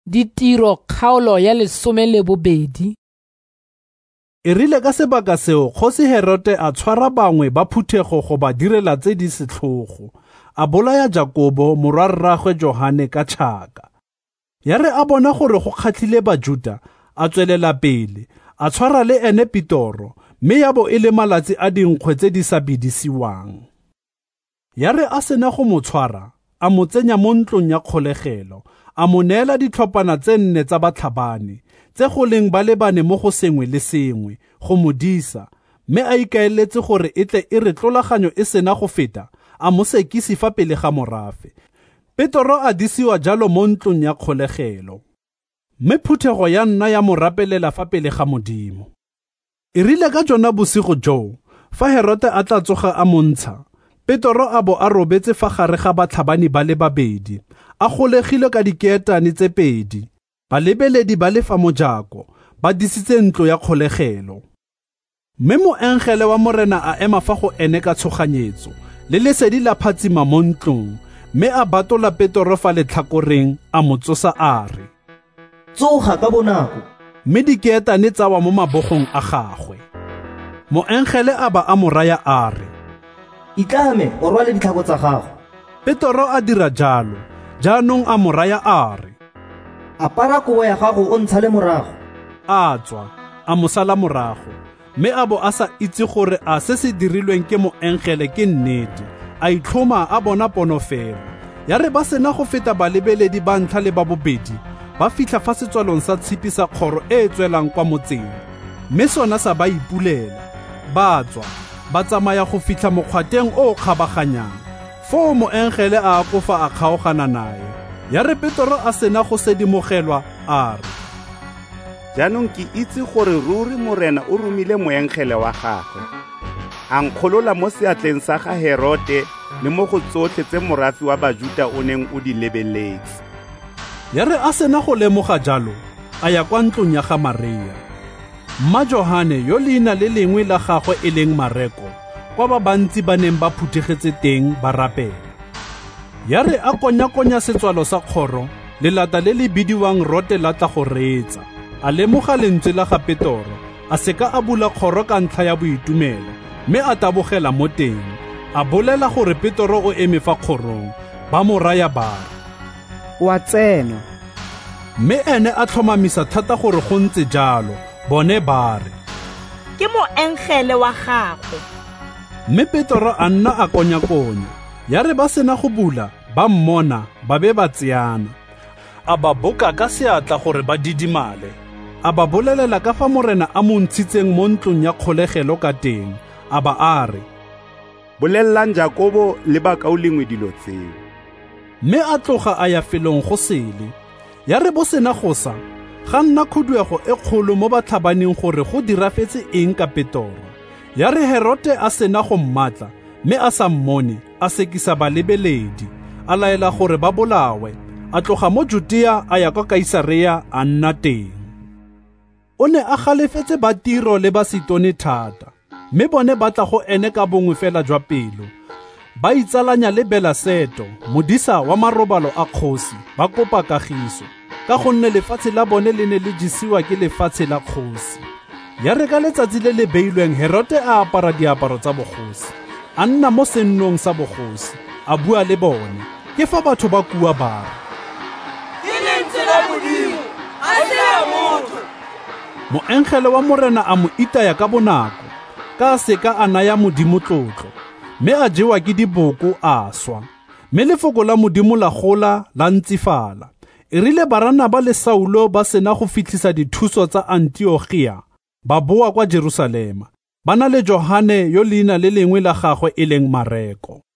Ditiro kgaolo ya 12. E rile ka sebaka seo Kgosi Herote a tshwara bangwe ba phuthego go ba direla tse di setlhogo, a bolaya Jakobo morwa rraagwe Johane ka tšhaka. Ya re a bona gore go kgatlhile Bajuda, a tswelela pele, a tshwara le ene Petoro, mme ya bo e le malatsi a dinkgwe tse di sa bidisiwang. Ya re a sena go mo tshwara, a mo tsenya mo ntlong ya kgolegelo, a mo neela ditlhophana tse 4 tsa batlhabane, tse go leng ba lebane mo go sengwe le sengwe, go mo disa, mme a ikaeletse gore e tle e re tlolaganyo e sena go feta, a mo sekisi fa pele ga morafe. Petoro a disiwa jalo mo ntlong ya kgolegelo. Mme phuthego ya nna ya mo rapelela fa pele ga Modimo. E rile ka jona bosigo joo, fa Herote a tla tsoga a montsha, Petoro a bo a robetse fa gare ga batlhabani ba le babedi, a golegile ka dikeetane tse 2. Balebeledi ba lefa mojako, ba disitse ntlo ya kgolegelo. Mme moengele wa morena a ema fa go ene ka tshoganyetso, le lesedi la phatsima mo ntlong, mme a batola Petoro fa letlhakoreng a mo tsosa a re, "Tsoga ka bonako." mme dikeetane tsawa mo mabogong a gagwe. Moengele a ba a mo raya a re, "Itlame o rwale ditlhako tsa gago." Petoro a dira jalo, jaanong a mo raya a re, "Apara kobo ya gago o ntsha le morago." A tswa, a mo sala morago, mme a bo a sa itse gore a se se dirilweng ke moengele ke nnete, a itlhoma a bona pono fela. Ya re ba sena go feta balebeledi ba ntlha le ba bobedi, ba fitlha fa setswalong sa tshipi sa kgoro e e tswelang kwa motseng, mme sona sa ba ipulela. Ba tswa, ba tsamaya go fitlha mokgwateng o o kgabaganyang, foo moengele a kofa a kgaogana naye. Ya re Petoro a sena go sedimogelwa a re, "Jaanong ke itse gore ruri morena o romile moengele wa gagwe, a nkgolola mo seatleng sa ga Herote le mo go tsotlhe tse morafe wa Bajuda o neng o di lebeletse." Ya re a sena go lemoga jalo, a ya kwa ntlong ya ga Maria. Mma Johane yo leina le lengwe la gagwe e leng Mareko, kwa ba bantsi ba neng ba phuthegetse teng ba rapela. Ya re a konya-konya setswalo sa kgoro, lelata le le bidiwang Rote la tla go reetsa, a lemoga lentswe la ga Petoro, a seka a bula kgoro ka ntlha ya boitumelo, mme a tabogela mo teng, a bolela gore Petoro o eme fa kgorong, ba mo raya ba re, "Wa tsena." mme ene a tlhomamisa thata gore go ntse jalo, bone ba re, "Ke moengele wa gagwe." mme Petoro a nna a konya-konya. Ya re ba sena go bula, ba mmona, ba be ba tseana. A ba boka ka seatla gore ba didimale. A ba bolelela ka fa morena a mo ntshitseng mo ntlong ya kgolegelo ka teng, a ba a re, "Bolellang Jakobo le bakaolengwe dilo tseo." mme a tloga a ya felong go sele. Ya re bo sena go sa, ga nna khuduego e kgolo mo batlhabaneng gore go dirafetse eng ka Petoro. Ya re Herote a sena go mmatla, mme a sa mmone, a sekisa balebeledi, a laela gore ba bolawe, a tloga mo Judea a ya kwa Kaisarea a nna teng. O ne a galefetse ba Tiro le ba Sidone thata, mme bone ba tla go ene ka bongwe fela jwa pelo. Ba itsalanya le Belaseto, modisa wa marobalo a kgosi, ba kopa kagiso, ka gonne lefatshe la bone le ne le jisiwa ke lefatshe la kgosi. Ya re ka letsatsi le le beilweng Herote a apara diaparo tsa bogosi, a nna mo sennong sa bogosi, a bua le bone, ke fa batho ba kua ba re, "Ke lentswe la Modimo, a se ya motho." Moengele wa morena a mo itaya ka bonako, ka a seka a naya Modimo tlotlo, mme a jewa ke diboko a swa. Mme lefoko la Modimo la gola la ntsifala. E rile Baranaba le Saulo ba sena go fitlhisa dithuso tsa Antiochia, ba boa kwa Jerusalema, ba na le Johane yo leina le lengwe la gagwe e leng Mareko.